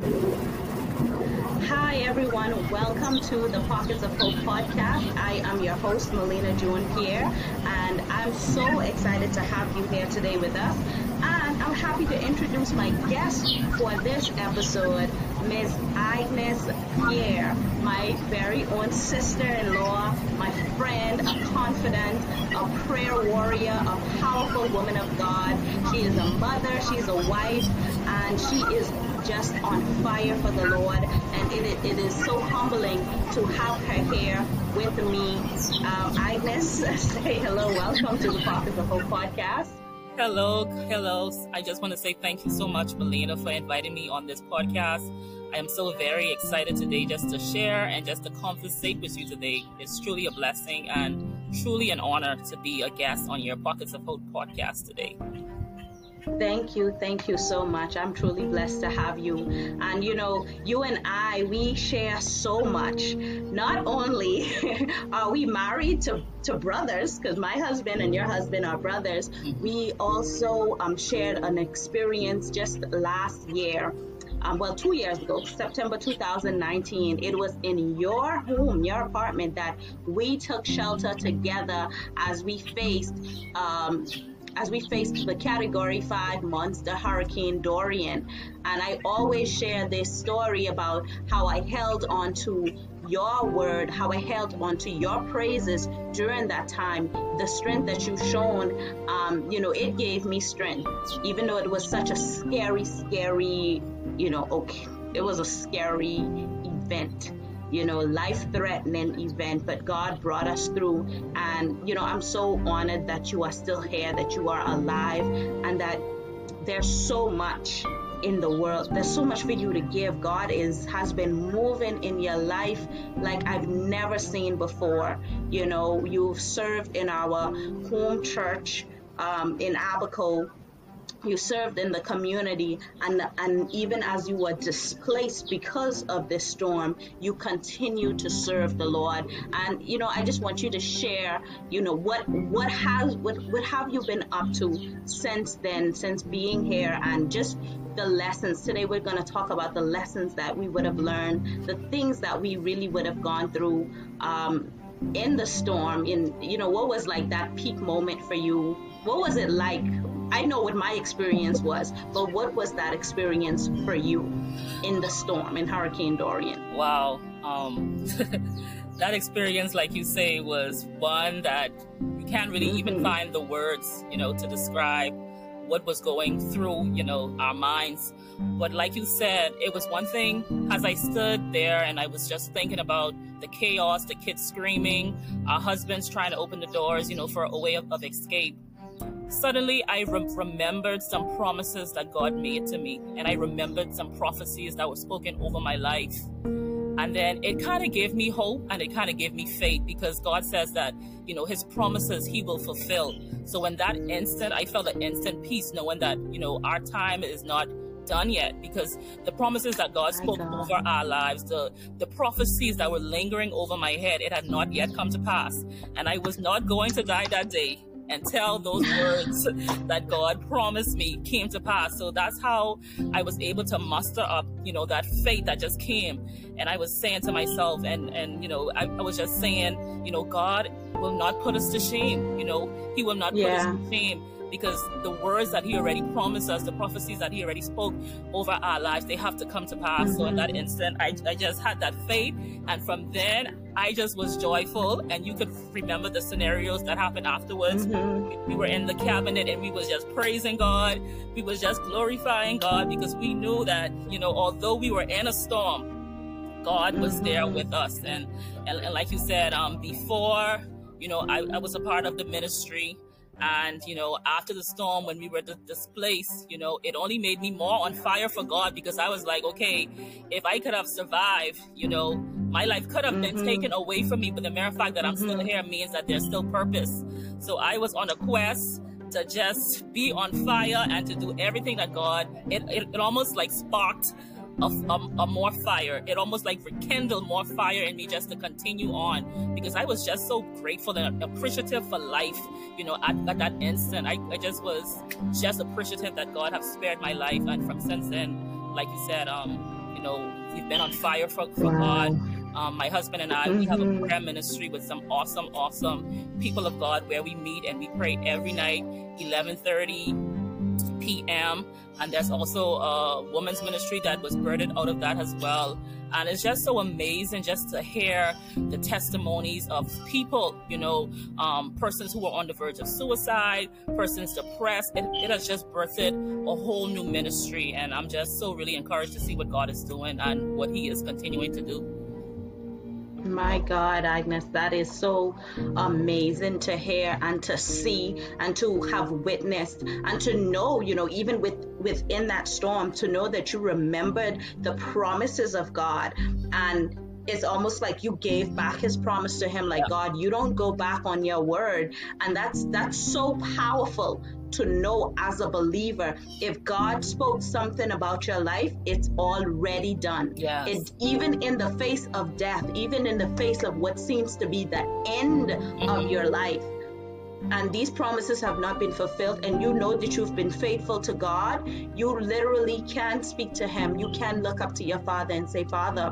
Hi, everyone. Welcome to the Pockets of Hope podcast. I am your host, Melina June Pierre, and I'm so excited to have you here today with us. And I'm happy to introduce my guest for this episode, Ms. Agnes Pierre, my very own sister-in-law, my friend, a confidant, a prayer warrior, a powerful woman of God. She is a mother, she's a wife, and she is just on fire for the Lord, and it is so humbling to have her here with me. Agnes, say hello, welcome to the Pockets of Hope podcast. Hello. I just want to say thank you so much, Melina, for inviting me on this podcast. I am so very excited today just to share and just to conversate with you today. It's truly a blessing and truly an honor to be a guest on your Pockets of Hope podcast today. Thank you so much. I'm truly blessed to have you. And you and I, we share so much. Not only are we married to brothers, because my husband and your husband are brothers, we also shared an experience just last year. 2 years ago, September 2019, it was in your home, your apartment, that we took shelter together as we faced the Category 5 monster, Hurricane Dorian. And I always share this story about how I held on to your word, how I held on to your praises during that time. The strength that you've shown, it gave me strength, even though it was such a scary, it was a scary event. Life-threatening event, but God brought us through. And, I'm so honored that you are still here, that you are alive, and that there's so much in the world. There's so much for you to give. God has been moving in your life like I've never seen before. You've served in our home church in Abaco. You served in the community, and even as you were displaced because of this storm, you continue to serve the Lord. And I just want you to share, what have you been up to since then, since being here, and just the lessons. Today we're going to talk about the lessons that we would have learned, the things that we really would have gone through in the storm. What was like that peak moment for you? What was it like? I know what my experience was, but what was that experience for you in the storm, in Hurricane Dorian? Wow. That experience, like you say, was one that you can't really even find the words, to describe what was going through, our minds. But like you said, it was one thing as I stood there and I was just thinking about the chaos, the kids screaming, our husbands trying to open the doors, for a way of escape. Suddenly, I remembered some promises that God made to me, and I remembered some prophecies that were spoken over my life. And then it kind of gave me hope, and it kind of gave me faith, because God says that, his promises he will fulfill. So in that instant, I felt an instant peace, knowing that, our time is not done yet, because the promises that God spoke over our lives, the prophecies that were lingering over my head, it had not yet come to pass. And I was not going to die that day until those words that God promised me came to pass. So that's how I was able to muster up, that faith that just came. And I was saying to myself, and I was just saying, God will not put us to shame. He will not put us to shame, because the words that he already promised us, the prophecies that he already spoke over our lives, they have to come to pass. So in that instant, I just had that faith. And from then, I just was joyful. And you could remember the scenarios that happened afterwards. We were in the cabinet and we was just praising God. We was just glorifying God, because we knew that, although we were in a storm, God was there with us. And like you said, before, I was a part of the ministry. And, after the storm, when we were displaced, it only made me more on fire for God, because I was like, okay, if I could have survived, my life could have been taken away from me, but the mere fact that I'm still here means that there's still purpose. So I was on a quest to just be on fire and to do everything that God, it almost like sparked a more fire. It almost like rekindled more fire in me just to continue on, because I was just so grateful and appreciative for life. At that instant, I just was just appreciative that God have spared my life. And from since then, like you said, we've been on fire for Wow. God. My husband and I, we have a prayer ministry with some awesome people of God where we meet and we pray every night, 11:30 p.m. And there's also a women's ministry that was birthed out of that as well. And it's just so amazing just to hear the testimonies of people, persons who are on the verge of suicide, persons depressed. It has just birthed a whole new ministry. And I'm just so really encouraged to see what God is doing and what he is continuing to do. My God, Agnes, that is so amazing to hear and to see and to have witnessed and to know, even within that storm, to know that you remembered the promises of God. And it's almost like you gave back his promise to him, like, God, you don't go back on your word. And that's so powerful to know as a believer. If God spoke something about your life, it's already done. Yes. Even in the face of death, even in the face of what seems to be the end of your life, and these promises have not been fulfilled, and you know that you've been faithful to God, you literally can speak to him. You can look up to your Father and say, Father,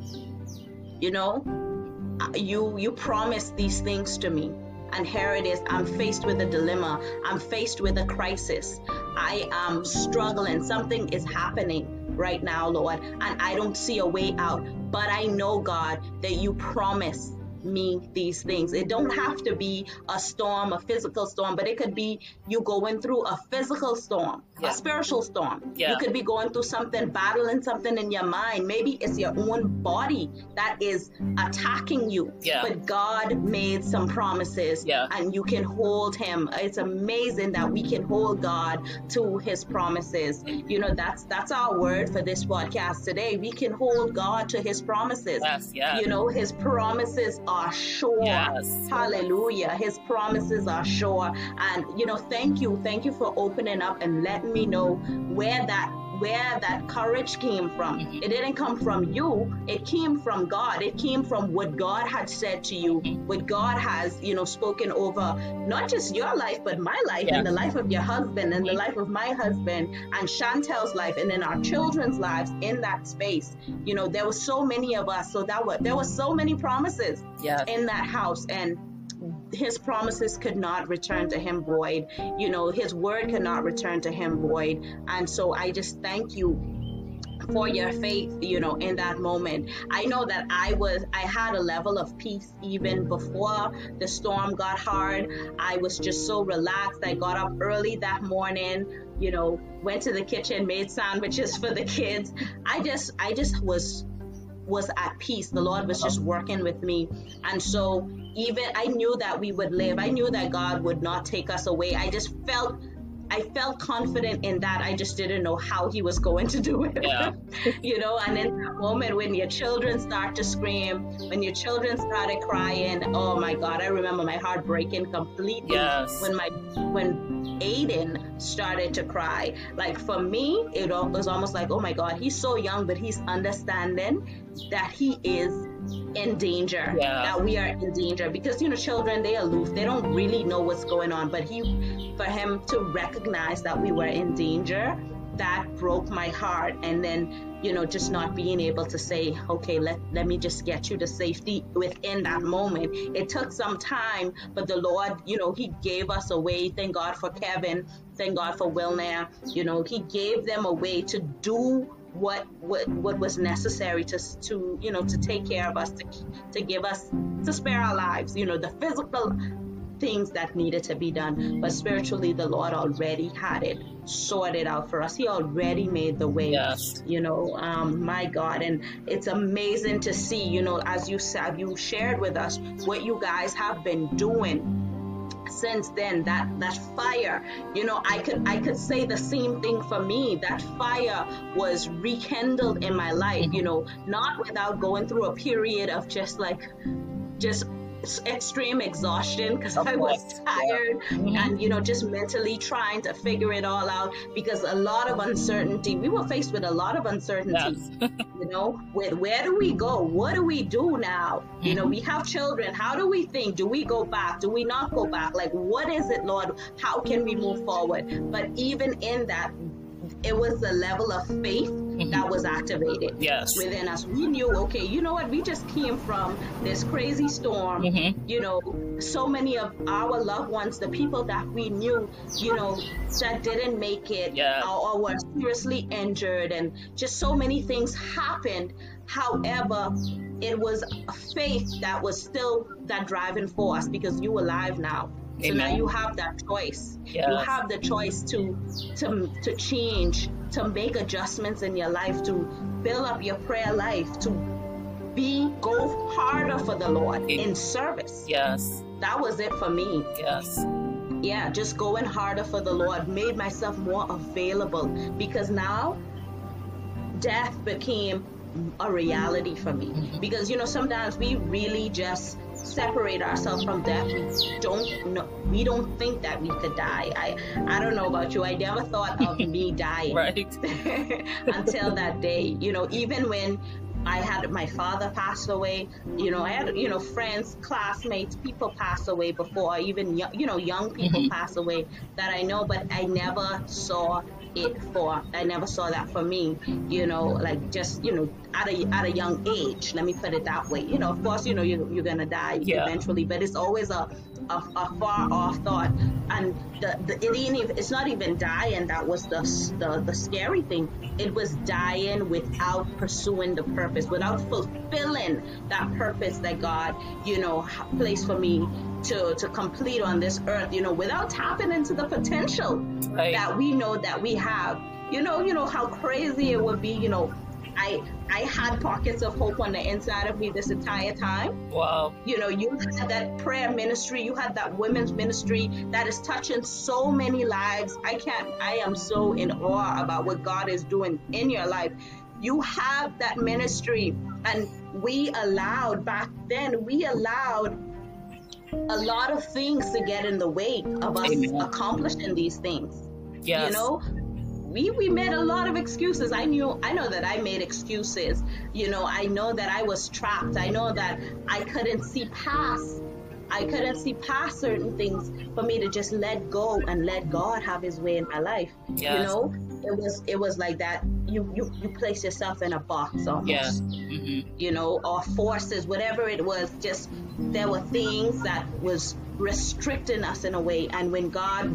you promised these things to me, and here it is. I'm faced with a dilemma. I'm faced with a crisis. I am struggling. Something is happening right now, Lord, and I don't see a way out. But I know, God, that you promised me these things. It don't have to be a storm, a physical storm, but it could be you going through a physical storm, a spiritual storm. You could be going through something, battling something in your mind. Maybe it's your own body that is attacking you. But God made some promises and you can hold him. It's amazing that we can hold God to his promises. That's our word for this podcast today. We can hold God to his promises. His promises are sure. Hallelujah. His promises are sure. And thank you for opening up and letting me know where that courage came from. It didn't come from you. It came from God. It came from what God had said to you, what God has, spoken over not just your life, but my life and the life of your husband and the life of my husband and Chantel's life and then our children's lives in that space. There were so many of us. So there were so many promises in that house, and his promises could not return to him void. His word could not return to him void. And so I just thank you for your faith, in that moment. I know that I had a level of peace even before the storm got hard. I was just so relaxed. I got up early that morning, went to the kitchen, made sandwiches for the kids. I just was at peace. The Lord was just working with me. And so even I knew that we would live. I knew that God would not take us away. I felt confident in that. I just didn't know how he was going to do it. And in that moment when your children start to scream, when your children started crying, oh my God, I remember my heart breaking completely when Aiden started to cry. Like for me, it was almost like, oh my God, he's so young, but he's understanding that he is in danger, that we are in danger, because children, they aloof, they don't really know what's going on, but for him to recognize that we were in danger, that broke my heart. And then just not being able to say, okay, let me just get you to safety within that moment. It took some time, but the Lord, he gave us a way. Thank God for Kevin, thank God for Wilner. He gave them a way to do what was necessary to take care of us, to give us, to spare our lives, the physical things that needed to be done, but spiritually the Lord already had it sorted out for us. He already made the way. My God. And it's amazing to see, as you said, you shared with us what you guys have been doing since then. That fire, I could say the same thing for me. That fire was rekindled in my life, not without going through a period of just extreme exhaustion, because I was tired and just mentally trying to figure it all out, because a lot of uncertainty, we were faced with a lot of uncertainty. With where do we go, what do we do now? We have children, how do we think, do we go back, do we not go back, like what is it, Lord, how can we move forward? But even in that, it was a level of faith that was activated Yes. within us. We knew, okay, you know what? We just came from this crazy storm. You know, so many of our loved ones, the people that we knew, you know, that didn't make it, or were seriously injured, and just so many things happened. However, it was faith that was still that driving force, because you're alive now. So now you have that choice. You have the choice to change, to make adjustments in your life, to build up your prayer life, to go harder for the Lord in service. Yes. That was it for me. Yes. Yeah, just going harder for the Lord made myself more available, because now death became a reality for me. Because, you know, sometimes we really just separate ourselves from death. We don't think that we could die. I don't know about you. I never thought of me dying until that day. You know, even when I had my father passed away, you know, I had, you know, friends, classmates, people pass away before, even young people pass away that I know, but I never saw that for me, you know, like just, you know, at a young age, let me put it that way. You know, of course, you know, you're gonna die eventually, but it's always a far off thought. And it's not even dying that was the scary thing. It was dying without pursuing the purpose, without fulfilling that purpose that God, you know, placed for me to complete on this earth, you know, without tapping into the potential that we know that we have. You know how crazy it would be. You know, I had pockets of hope on the inside of me this entire time. Wow. You know, you had that prayer ministry, you had that women's ministry that is touching so many lives. I am so in awe about what God is doing in your life. You have that ministry, and back then we allowed a lot of things to get in the way of us accomplishing these things. Yes. You know, we made a lot of excuses. I know that I made excuses. You know, I know that I was trapped. I know that I couldn't see past certain things for me to just let go and let God have his way in my life. Yes. You know, it was like that. You place yourself in a box almost. You know, or forces, whatever it was, just there were things that was restricting us in a way. And when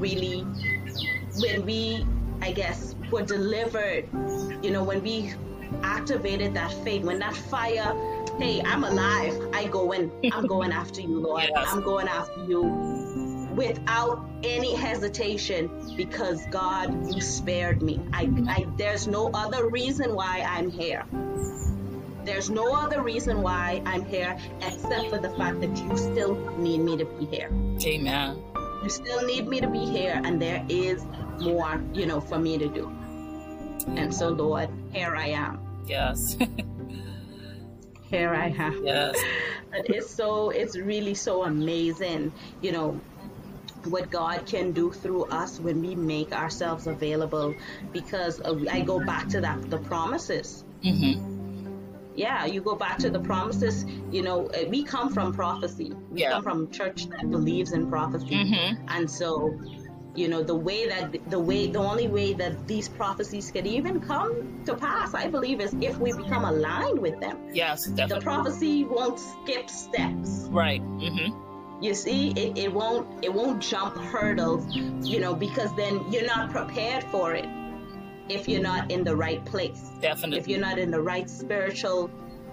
we I guess were delivered, you know, when we activated that faith, when that fire, hey, I'm alive, I'm going after you, Lord. I'm going after you without any hesitation, because God, you spared me. There's no other reason why I'm here. There's no other reason why I'm here except for the fact that you still need me to be here. Amen. You still need me to be here, and there is more, you know, for me to do. And so, Lord, here I am. Yes. Here I am. Yes. It's really so amazing, you know, what God can do through us when we make ourselves available, because I go back to the promises. Yeah, you go back to the promises. You know, we come from prophecy. We come from church that believes in prophecy. And so, you know, the only way that these prophecies can even come to pass, I believe, is if we become aligned with them. Yes, definitely. The prophecy won't skip steps. Right. You see, it won't jump hurdles, you know, because then you're not prepared for it. If you're not in the right place. Definitely. If you're not in the right spiritual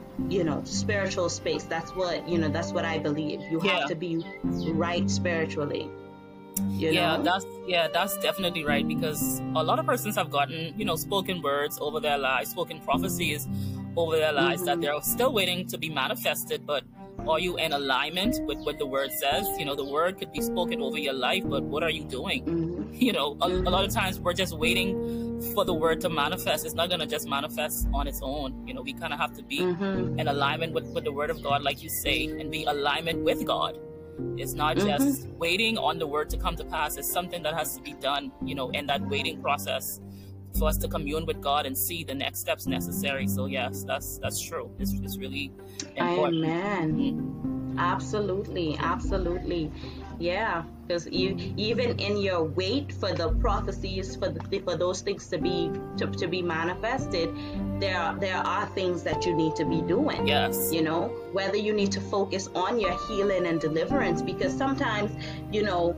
space. That's what I believe. You have to be right spiritually. You know? That's definitely right, because a lot of persons have gotten, you know, spoken words over their lives, spoken prophecies over their lives that they're still waiting to be manifested, but are you in alignment with what the word says? You know, the word could be spoken over your life, but what are you doing? You know, a lot of times we're just waiting for the word to manifest. It's not going to just manifest on its own. You know, we kind of have to be in alignment with the word of God, like you say, and be alignment with God. It's not just waiting on the word to come to pass. It's something that has to be done, you know, in that waiting process for us to commune with God and see the next steps necessary. So yes, that's true. It's really important. Amen. Absolutely. Yeah. because even in your wait for the prophecies, for those things to be manifested, there are things that you need to be doing. Yes. You know, whether you need to focus on your healing and deliverance, because sometimes, you know,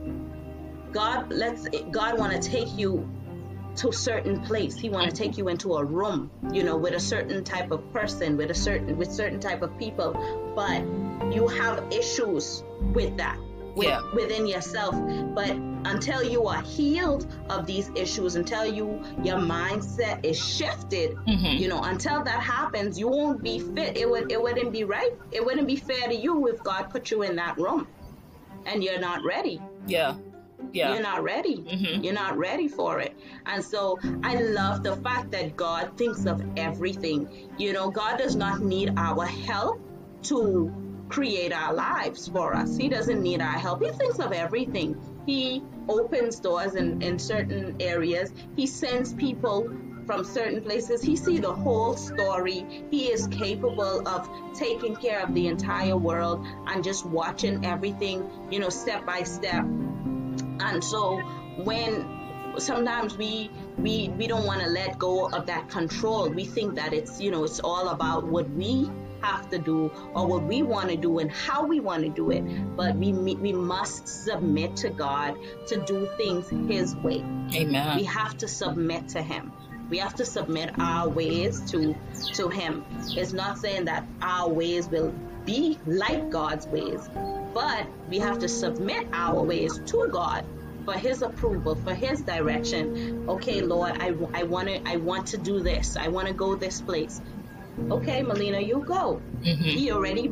God want to take you to a certain place. He want to take you into a room, you know, with a certain type of person, with certain type of people, but you have issues with that within yourself. But until you are healed of these issues, until your mindset is shifted, you know, until that happens, you won't be fit. It wouldn't be right. It wouldn't be fair to you if God put you in that room and you're not ready. Yeah. You're not ready. You're not ready for it. And so I love the fact that God thinks of everything. You know, God does not need our help to create our lives for us. He doesn't need our help. He thinks of everything. He opens doors in certain areas. He sends people from certain places. He sees the whole story. He is capable of taking care of the entire world and just watching everything, you know, step by step. And so when sometimes we don't want to let go of that control, we think that it's, you know, it's all about what we have to do or what we want to do and how we want to do it. But we must submit to God to do things His way. Amen. We have to submit to Him. We have to submit our ways to Him. It's not saying that our ways will be like God's ways, but we have to submit our ways to God for His approval, for His direction. Okay, Lord, I want to do this. I want to go this place. Okay, Melina, you go. He already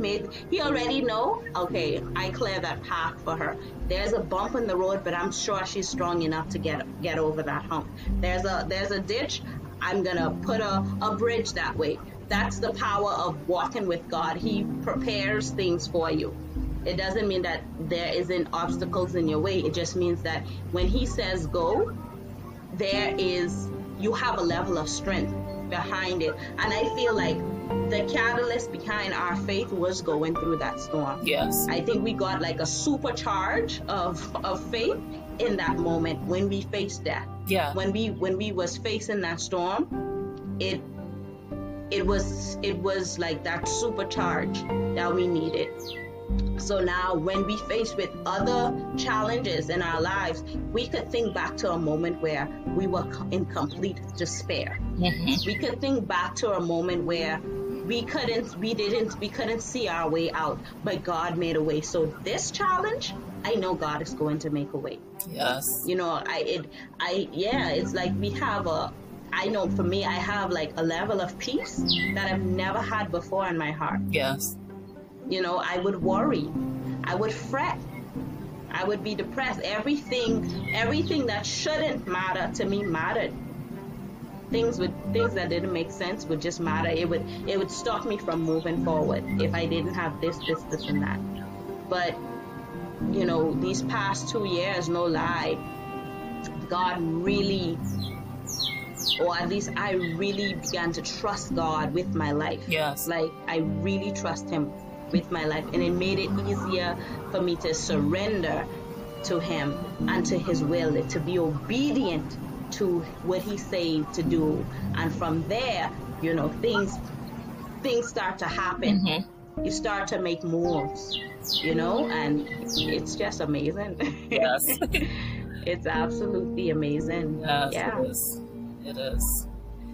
know. Okay, I clear that path for her. There's a bump in the road, but I'm sure she's strong enough to get over that hump. There's a ditch. I'm gonna put a bridge that way. That's the power of walking with God. He prepares things for you. It doesn't mean that there isn't obstacles in your way. It just means that when He says go, you have a level of strength behind it. And I feel like the catalyst behind our faith was going through that storm. Yes. I think we got like a supercharge of faith in that moment when we faced that. Yeah. When we was facing that storm, it was like that supercharge that we needed. So now when we face with other challenges in our lives, we could think back to a moment where we were in complete despair. We could think back to a moment where we couldn't see our way out, but God made a way. So this challenge, I know God is going to make a way. Yes. You know, it's like I know for me, I have like a level of peace that I've never had before in my heart. Yes. You know, I would worry, I would fret, I would be depressed. Everything that shouldn't matter to me mattered. Things that didn't make sense would just matter. It would stop me from moving forward if I didn't have this and that. But, you know, these past 2 years, no lie, God really, or at least I really began to trust God with my life. Yes. Like, I really trust Him with my life, and it made it easier for me to surrender to Him and to His will, to be obedient to what He said to do. And from there, you know, things start to happen. You start to make moves, you know, and it's just amazing. Yes. It's absolutely amazing. Yes, yeah. It is.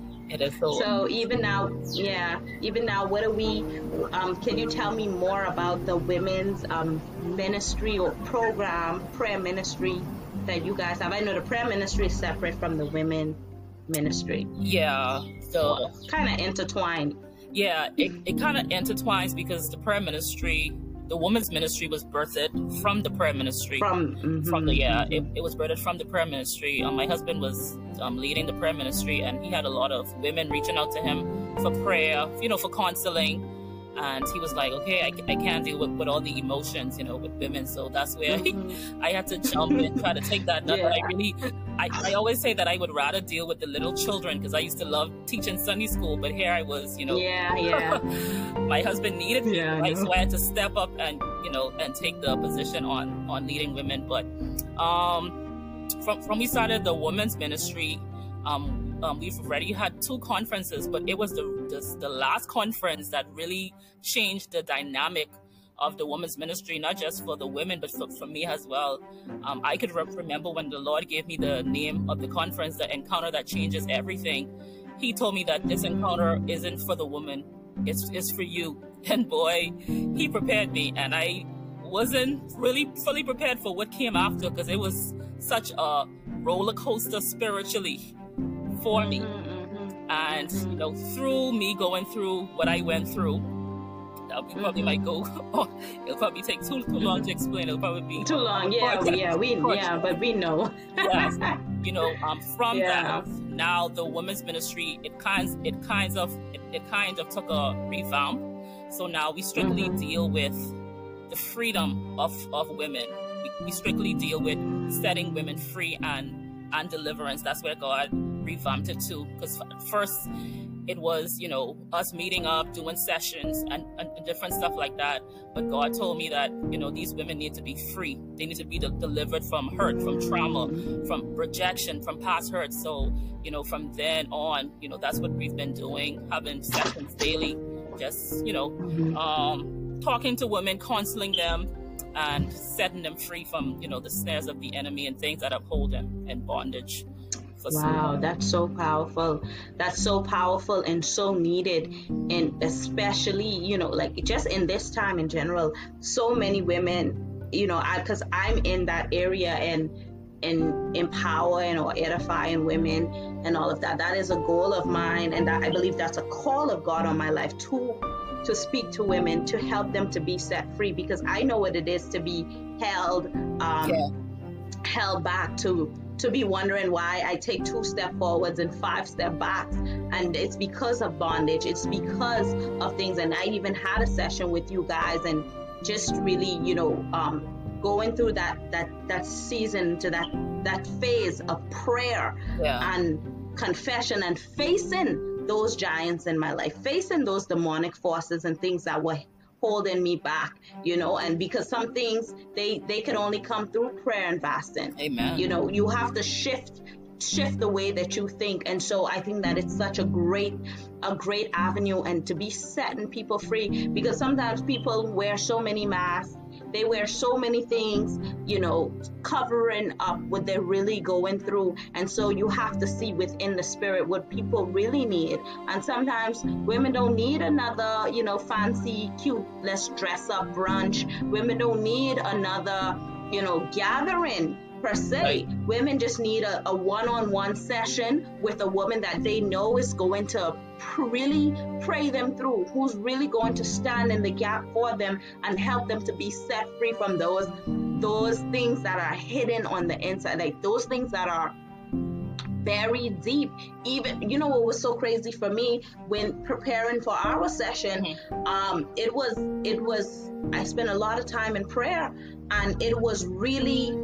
So even now, what are we, can you tell me more about the women's ministry or program, prayer ministry that you guys have? I know the prayer ministry is separate from the women ministry. Yeah. So kind of intertwined. Yeah, it kind of intertwines because the prayer ministry, the women's ministry was birthed from the prayer ministry. It was birthed from the prayer ministry. My husband was leading the prayer ministry, and he had a lot of women reaching out to him for prayer, you know, for counseling. And he was like, okay, I can't deal with all the emotions, you know, with women. So that's where I had to jump and try to take that. Not that I always say that I would rather deal with the little children because I used to love teaching Sunday school. But here I was, you know, my husband needed me, right? So I had to step up and, you know, and take the position on leading women. But From we started the women's ministry, we've already had 2 conferences, but it was the last conference that really changed the dynamic of the women's ministry, not just for the women, but for me as well. I could remember when the Lord gave me the name of the conference, the Encounter That Changes Everything. He told me that this encounter isn't for the woman, it's for you. And boy, he prepared me, and I wasn't really fully prepared for what came after, because it was such a roller coaster spiritually for me. And through me going through what I went through, we probably might go it'll probably take too long to explain. It'll probably be too long. But we know. Yes. From that, now the women's ministry, it kind of took a revamp. So now we strictly deal with the freedom of women. We strictly deal with setting women free and deliverance. That's where God revamped it to. Because first it was, us meeting up, doing sessions and different stuff like that. But God told me that, these women need to be free. They need to be delivered from hurt, from trauma, from rejection, from past hurt. So, from then on, that's what we've been doing, having sessions daily, just, talking to women, counseling them, and setting them free from, the snares of the enemy and things that uphold them in bondage. Wow, that's so powerful. That's so powerful and so needed. And especially, like just in this time in general, so many women, because I'm in that area and empowering or edifying women and all of that. That is a goal of mine. And I believe that's a call of God on my life to speak to women, to help them to be set free, because I know what it is to be held back, to be wondering why I take 2 steps forwards and 5 steps backs. And it's because of bondage. It's because of things. And I even had a session with you guys and just really, going through that season, to that phase of prayer and confession, and facing those giants in my life, facing those demonic forces and things that were holding me back, and because some things they can only come through prayer and fasting. Amen. You have to shift the way that you think. And so I think that it's such a great avenue, and to be setting people free, because sometimes people wear so many masks, they wear so many things, covering up what they're really going through. And so you have to see within the spirit what people really need. And sometimes women don't need another, fancy, cute, let's dress up brunch. Women don't need another, gathering per se. Right. Women just need a one-on-one session with a woman that they know is going to really pray them through, who's really going to stand in the gap for them and help them to be set free from those things that are hidden on the inside, like those things that are buried deep. Even, what was so crazy for me when preparing for our session, it was I spent a lot of time in prayer, and it was really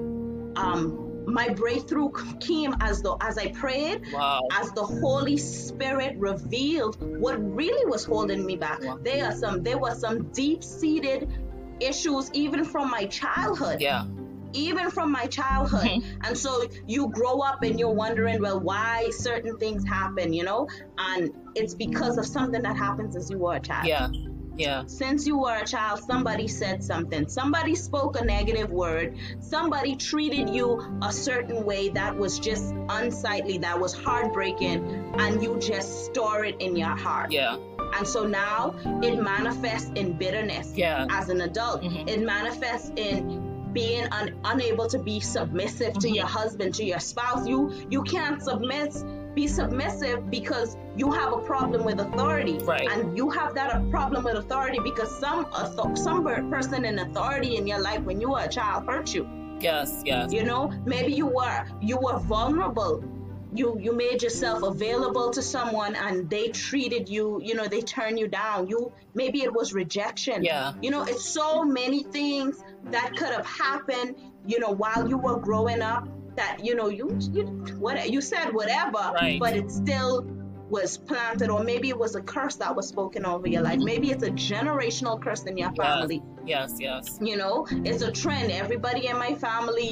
my breakthrough came as I prayed. Wow. As the Holy Spirit revealed what really was holding me back. Wow. There were some deep-seated issues even from my childhood. Yeah. Even from my childhood. And so you grow up and you're wondering, well, why certain things happen, and it's because of something that happens as you were a child. Yeah. Since you were a child, somebody said something. Somebody spoke a negative word. Somebody treated you a certain way that was just unsightly, that was heartbreaking, and you just store it in your heart. Yeah. And so now it manifests in bitterness. As an adult. It manifests in being unable to be submissive to your husband, to your spouse. You can't be submissive because you have a problem with authority. Right. And you have that problem with authority because some person in authority in your life when you were a child hurt you. Yes. Maybe you were vulnerable. You made yourself available to someone and they treated you, they turned you down. Maybe it was rejection. Yeah. It's so many things that could have happened, while you were growing up, that you said whatever, right, but it still was planted, or maybe it was a curse that was spoken over your life. Maybe it's a generational curse in your family. Yes. It's a trend. Everybody in my family,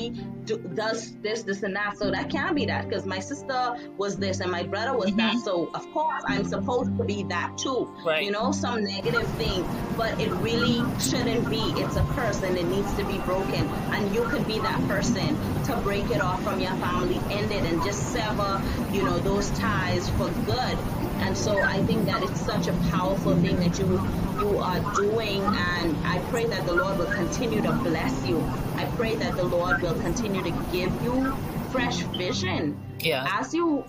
does this and that. So that can't be that, because my sister was this and my brother was that. So of course I'm supposed to be that too. Right. You know, some negative thing, but it really shouldn't be. It's a curse and it needs to be broken. And you could be that person to break it off from your family, end it, and just sever, you know, those ties for good. And so I think that it's such a powerful thing that you are doing, and I pray that the Lord will continue to bless you. I pray that the Lord will continue to give you fresh vision. Yeah. As you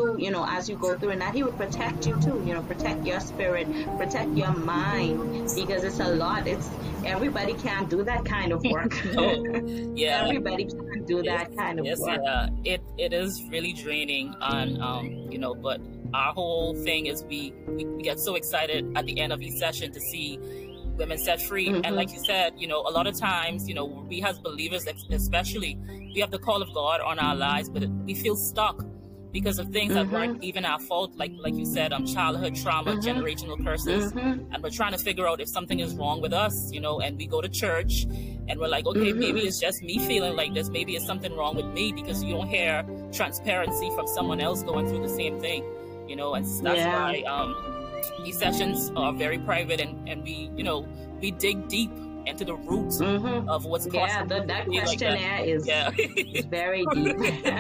go through, and that He will protect you too. You know, protect your spirit, protect your mind, because it's a lot. It's everybody can't do that kind of work. Yeah. Everybody can't do that kind of work. Yeah. It is really draining, and you know, but our whole thing is we get so excited at the end of each session to see women set free. And like you said, you know, a lot of times, you know, we as believers especially, we have the call of God on our lives, but we feel stuck because of things that weren't even our fault, like you said, childhood trauma, generational curses, and we're trying to figure out if something is wrong with us, you know, and we go to church and we're like, okay, maybe it's just me feeling like this, maybe it's something wrong with me, because you don't hear transparency from someone else going through the same thing, you know. And that's why these sessions are very private, and we, you know, we dig deep into the roots of what's causing. Yeah, that questionnaire is very deep.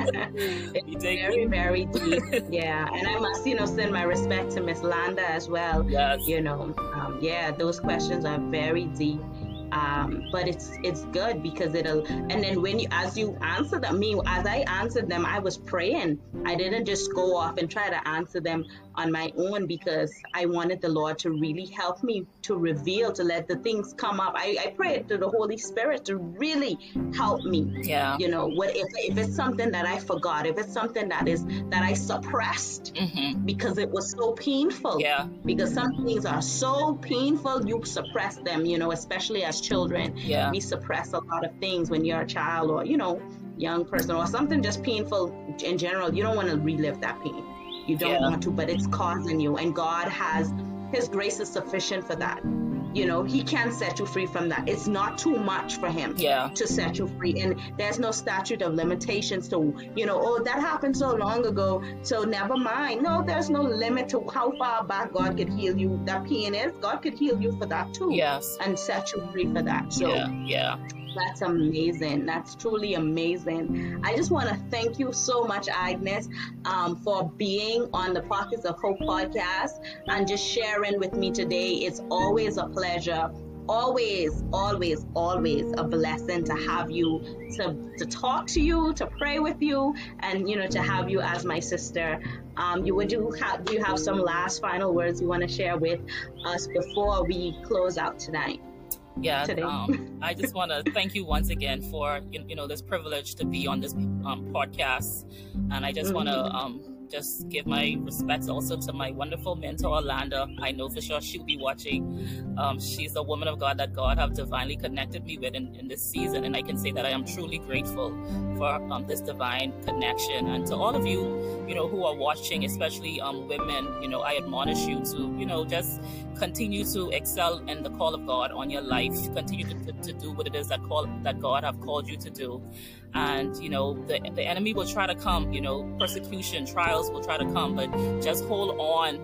It's very, very deep. Yeah, and I must, you know, send my respect to Miss Landa as well. Yes. You know, those questions are very deep. But it's good because it'll, and then as you answer them, as I answered them, I was praying. I didn't just go off and try to answer them on my own, because I wanted the Lord to really help me to reveal, to let the things come up. I prayed to the Holy Spirit to really help me. Yeah. You know, what if it's something that I forgot, if it's something that I suppressed because it was so painful. Yeah. Because some things are so painful, you suppress them, you know, especially as children. Yeah. We suppress a lot of things when you're a child, or, you know, young person, or something just painful in general. You don't want to relive that pain. You don't want to, but it's causing you. And God His grace is sufficient for that. You know, He can set you free from that. It's not too much for Him to set you free. And there's no statute of limitations to, you know, oh, that happened so long ago, so never mind. No, there's no limit to how far back God could heal you. That pain is, God could heal you for that too. Yes. And set you free for that. So that's amazing. That's truly amazing. I just want to thank you so much, Agnes, for being on the Pockets of Hope podcast and just sharing with me today. It's always a pleasure. Always, always, always a blessing to have you, to talk to you, to pray with you, and, you know, to have you as my sister. Do you have some last final words you want to share with us before we close out tonight? Yeah, I just want to thank you once again for, you know, this privilege to be on this podcast. And I just want to just give my respects also to my wonderful mentor, Landa. I know for sure she'll be watching. She's a woman of God that God have divinely connected me with in this season. And I can say that I am truly grateful for this divine connection. And to all of you, you know, who are watching, especially women, you know, I admonish you to, you know, just continue to excel in the call of God on your life. Continue to do what it is that God have called you to do. And, you know, the enemy will try to come, you know, persecution, trials will try to come, but just hold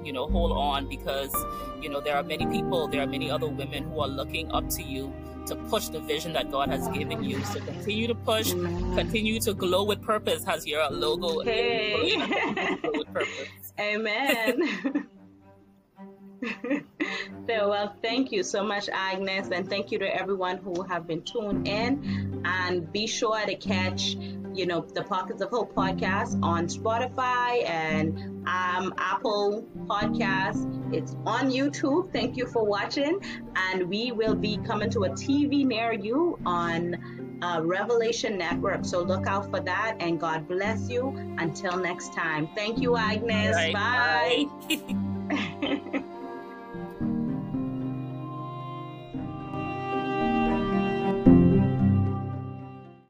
on, because, you know, there are many people, there are many other women who are looking up to you to push the vision that God has given you. So continue to push, continue to glow with purpose, has your logo. Hey. Glow with purpose. Amen. So, well, thank you so much, Agnes, and thank you to everyone who have been tuned in. And be sure to catch, you know, the Pockets of Hope podcast on Spotify and Apple Podcasts. It's on YouTube. Thank you for watching, and we will be coming to a TV near you on Revelation Network. So look out for that, and God bless you. Until next time. Thank you, Agnes. Right, bye.